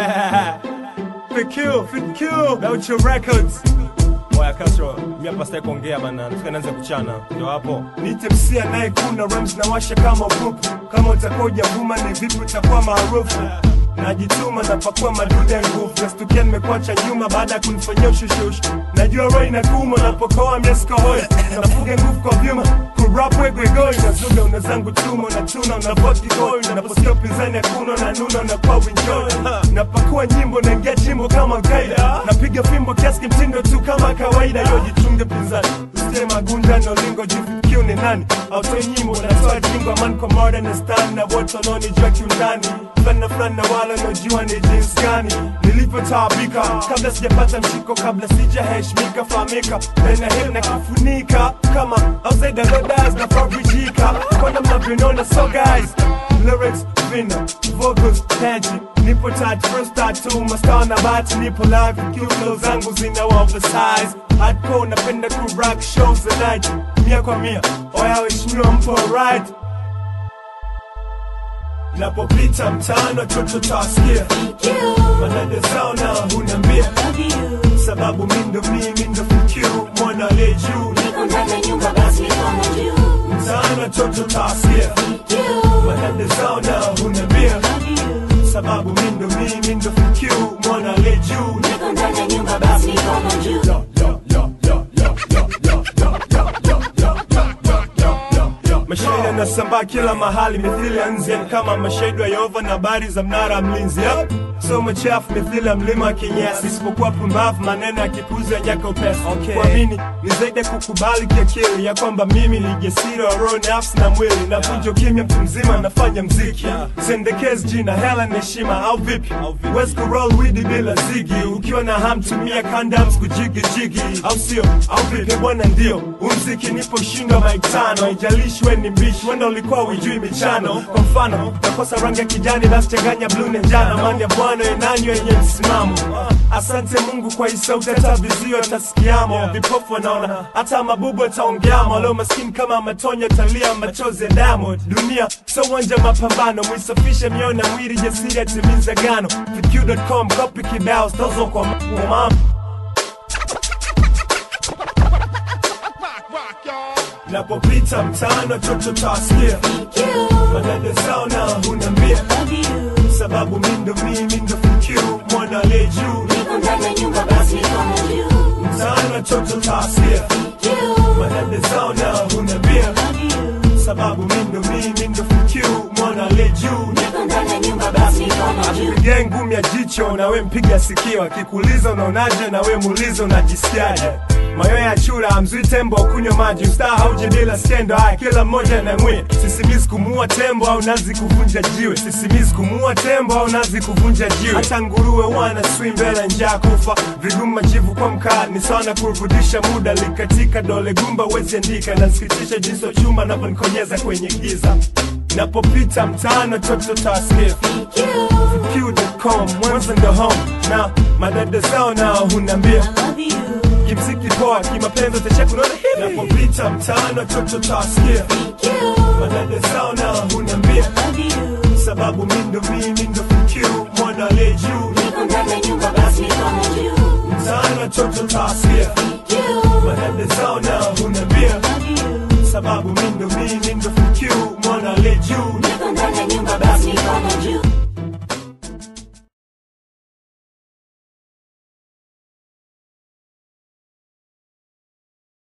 FitQ, Gaucho Records. Waya Castro, mimi hapa sitaki kuongea bana, nataka nianze kuchana. Ndio hapo. Nitemsia naye kuna rhymes na washa kama upupu. Kama utakoja vuma ni vipi utakuwa maarufu. Najituma napakua madude nguvu. Nastukia nimekuacha nyuma baada kunifanyia ushushush. Najua roho inakuuma napokoa miesko hoi. Nafuga nguvu kwa vyuma. Kurap wegwe goi. Nazuga unazangu chuma. Unatuna unavoti goi. Naposikia upinzani hakuna na nuna unakuwa winjoy. Napakua nyimbo naingia chimbo kama Al-Qaeda. Napiga fimbo kiasi mtindo tu kama kawaida. Yo jichunge pinzani. Usite magunda na ulingo jifikiu ni nani. Autoi nyimbo natoa jingo man kwa murder na stand. Na woto noni jua kiundani. Flana wala nojua ni jinsi gani nilivyotaabika kabla sijapata mshiko, kabla sijaheshimika, fahamika na hip na kufunika kama outside the rodas na fabricika kwa namna vinona. So guys, lyrics, vina, vocals, tangy nipo touch, first tattoo, mastaa na bati nipo live, kilo zangu zina oversize hardcore, napenda ku-rock shows the night mia kwa mia, oya weshimiwa mpo right. Napopita mtano chocho tasikia manade zao na hunambia sababu mindo FitQ mwana le juu niko ndani ya nyumba basi niko juu. Mtano chocho tasikia manade zao na hunambia sababu mindo FitQ mwana le juu niko ndani ya nyumba basi niko juu. Mashahidi yanasambaa kila mahali mithili ya nzi, kama mashahidi wa Yehova na habari za mnara mlinzi. So machafu mithili ya mlima kinyesi, isipokuwa pumbavu maneno ya kipuzi ya nyaka upesi. Kuamini ni zaidi kukubali kiakili ya kwamba mimi ni jasiri wa roho, nafsi na mwili. Napunja kimya mtu mzima nafanya mziki. Sendekezi jina hela na heshima au vipi? Wezi kuroll weed bila zigi. Ukiwa na hamtumia condoms kujigi jigi. Au sio? Au vipi bwana ndio umziki nipo shindo maitano. Haijalishi we ni mbishi, wenda ulikuwa ujui michano. Kwa mfano, nakosa rangi ya kijani basi changanya blue na njano. Mani ya bwana enanyo yenye msimamo. Asante Mungu kwa hii sauti hata vizio atasikiamo. Vipofu wanaona, hata mabubu ataongeamo. Leo maskini kama matonya talia machozi ya damu. Dunia, so uwanja mapambano. Mwisafishe mioyo na mwili jasiri atimiza gano. FitQ.com, copy kibao, stozo kwa mama. Napopita mtano chocho tasikia manade zao na hunambia sababu mindo FitQ mwana le juu niko ndani ya nyumba basi niko juu. Mtano chocho tasikia manade zao na hunambia sababu mindo FitQ mwana le juu niko ndani ya nyumba basi niko juu. Akipige ngumi ya jicho na we mpiga sikio, akikuuliza unaonaje na we muulize unajisikiaje. Mayo ya chura mzui tembo kunywa maji, ustaa hauje bila skendo. Haya kila mmoja na mwe. Sisimizi kumuua tembo au nazi kuvunja jiwe. Sisimizi kumuua tembo au nazi kuvunja jiwe. Hata nguruwe wana swim mbele njaa kufa. Vigumu majivu kwa mkaa ni sana kurudisha muda. Likatika dole gumba wezi andika. Nasikitisha jinsi chuma naponikonyeza kwenye giza. Napopita mtano chocho tasikia FitQ.com, Mwanza ndo home. Na madada zao na hunambia kimziki poa, kimapenzi utacheku unaona hivi. Napopita mtano chocho tasikia madada zao na hunambia sababu mindo FitQ mwana le juu niko ndani ya nyumba basi niko juu. Mtano chocho tasikia madada zao na hunambia sababu mindo FitQ mwana le juu niko ndani ya nyumba basi niko